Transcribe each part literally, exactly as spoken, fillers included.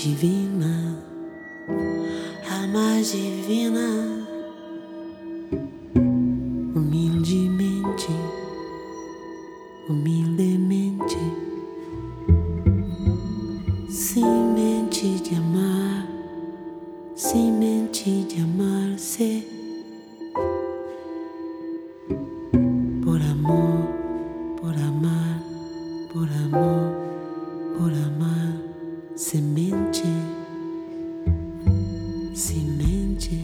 divina, alma divina, humildemente, humildemente, semente de amar, semente de amar-se, por amor, por amar, por amor, por amar, semente, semente.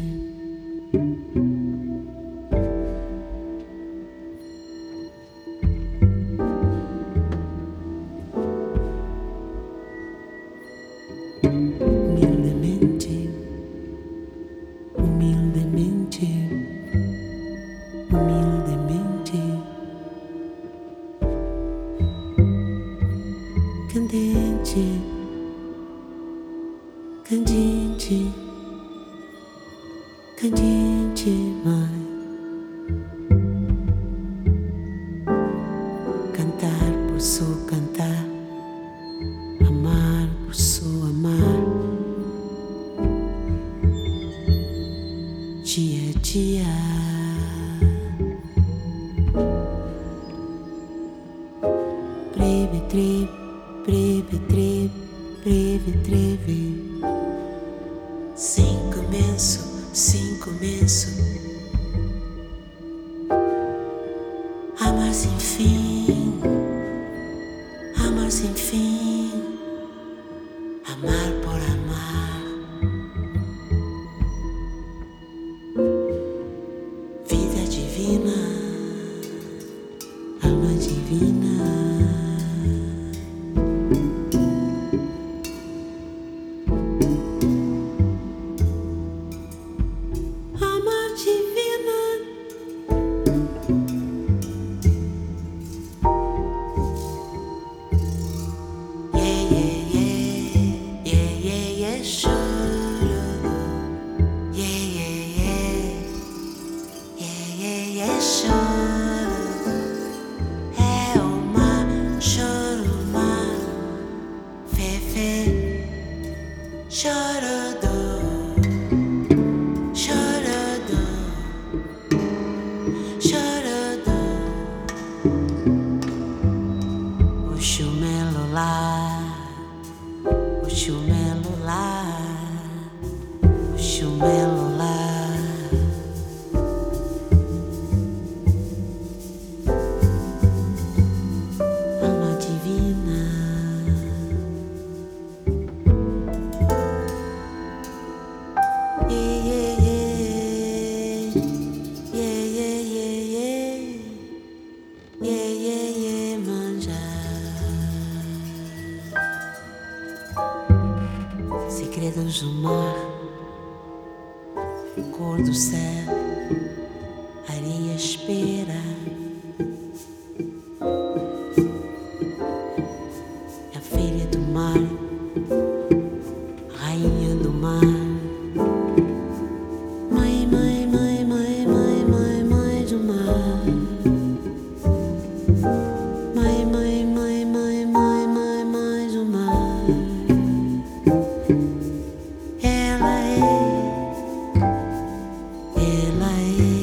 Humildemente, humildemente, humildemente, candente, candente, candente, mas cantar posso cantar, amar posso amar, dia a dia. Breve, treve, breve, treve, breve, treve. Sem começo, sem começo. Amar sem fim, amar sem fim. Amar por amar. Vida divina, alma divina. Segredos do mar, cor do céu, areia espera. A filha do mar, rainha do mar. Mãe, mãe, mãe, mãe, mãe, mãe, mãe do mar. Mãe, mãe, mãe, mãe, mãe, mãe, mãe do mar. Ela é